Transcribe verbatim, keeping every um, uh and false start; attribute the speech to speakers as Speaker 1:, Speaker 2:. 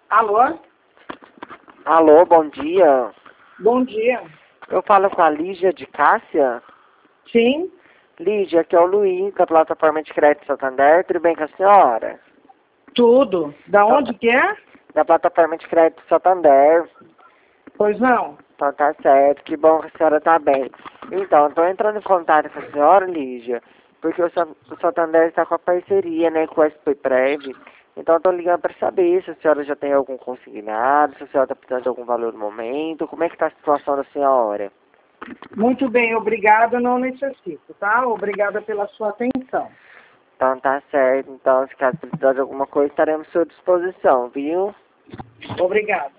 Speaker 1: Alô?
Speaker 2: Alô, bom dia.
Speaker 1: Bom dia.
Speaker 2: Eu falo com a Lígia de Cássia.
Speaker 1: Sim?
Speaker 2: Lígia, aqui é o Luiz, da plataforma de crédito Santander. Tudo bem com a senhora?
Speaker 1: Tudo. Da onde que é?
Speaker 2: Da plataforma de crédito Santander.
Speaker 1: Pois não.
Speaker 2: Então tá certo, que bom que a senhora tá bem. Então, estou entrando em contato com a senhora, Lígia, porque o, San- o Santander está com a parceria, né, com o S P Prev. Então, estou ligando para saber se a senhora já tem algum consignado, se a senhora está precisando de algum valor no momento, como é que está a situação da senhora?
Speaker 1: Muito bem, obrigada, não necessito, tá? Obrigada pela sua atenção.
Speaker 2: Então tá certo, então se caso precisar de alguma coisa, estaremos à sua disposição, viu?
Speaker 1: Obrigada.